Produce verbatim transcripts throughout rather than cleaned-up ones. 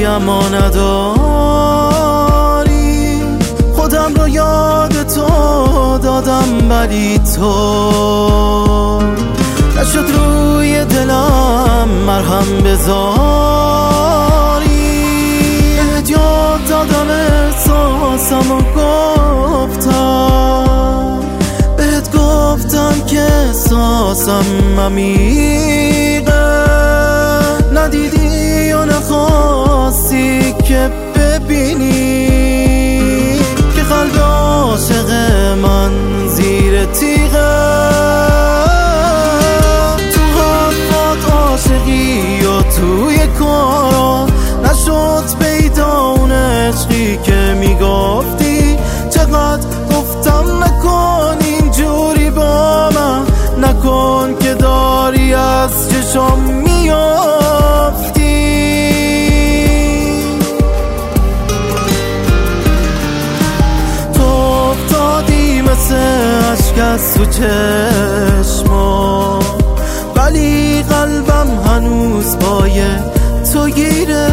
بگم و نداری، خودم رو یاد تو دادم ولی تو نشد روی دلم مرهم بذاری. بهت یاد دادم احساسم و گفتم، بهت گفتم که احساسم عمیقه، ندیدی و نخواستی که ببینی که قلب عاشق من زیر تیغه. تو حرفات عاشقی و توی کارا نشد پیدا اون عشقی که میگفتی. چقدر گفتم نکن اینجوری با من، نکن که داری از چشم میافتی. تو افتادی مثل عشق از تو چشما، ولی قلبم هنوز پای تو گیره.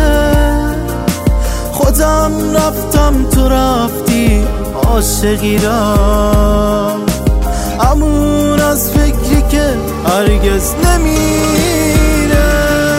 خودم رفتم تو رفتی، عاشقی رفت امون از فکری که هرگز نمیره.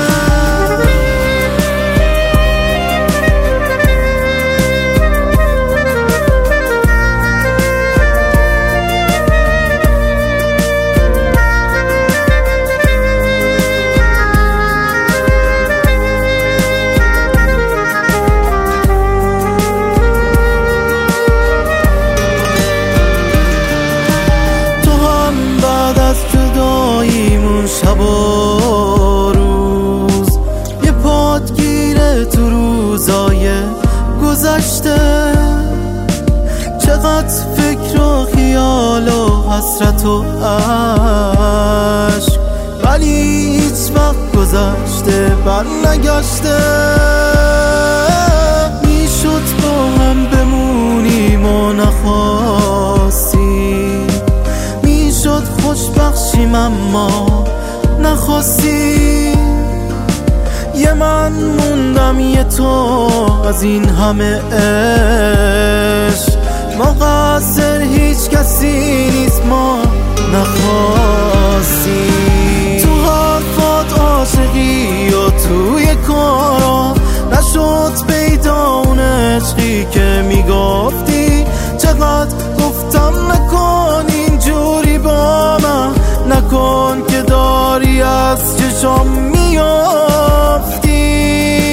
شب و روز یه پادگیره تو روزای گذشته، چقدر فکر و خیال و حسرت و عشق، ولی هیچ وقت گذشته بر نگشته. میشد با هم بمونیم و نخواستی، میشد خوش بخشیم اما نخواستی. یه من موندم یه تو از این همه عشق، مقصر هیچ کسی نیست ما نخواستی. تو حرفات عاشقی و توی کارا نشد پیدا اون عشقی که میگفتی. چقدر گفتم نکن اینجوری با من، نکن که داری از چشم میافتی.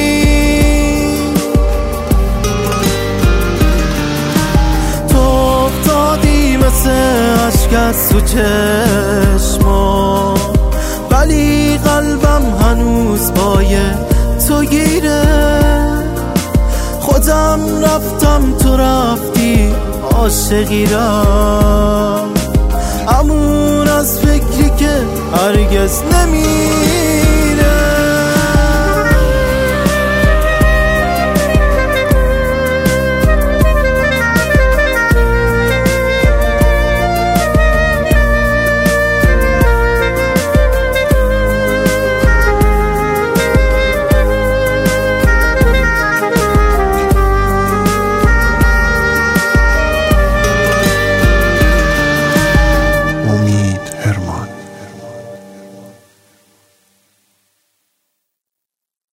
تو افتادی مثل عشق از تو چشما، ولی قلبم هنوز پای تو گیره. خودم رفتم تو رفتی، عاشقی رفت امون از فکری که هرگز نمی